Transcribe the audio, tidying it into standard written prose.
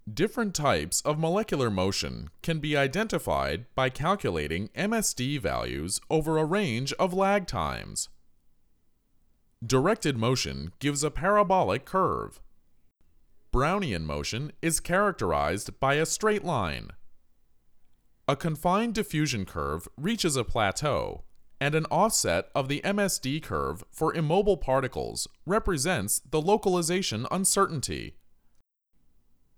Different types of molecular motion can be identified by calculating MSD values over a range of lag times. Directed motion gives a parabolic curve. Brownian motion is characterized by a straight line. A confined diffusion curve reaches a plateau, and an offset of the MSD curve for immobile particles represents the localization uncertainty.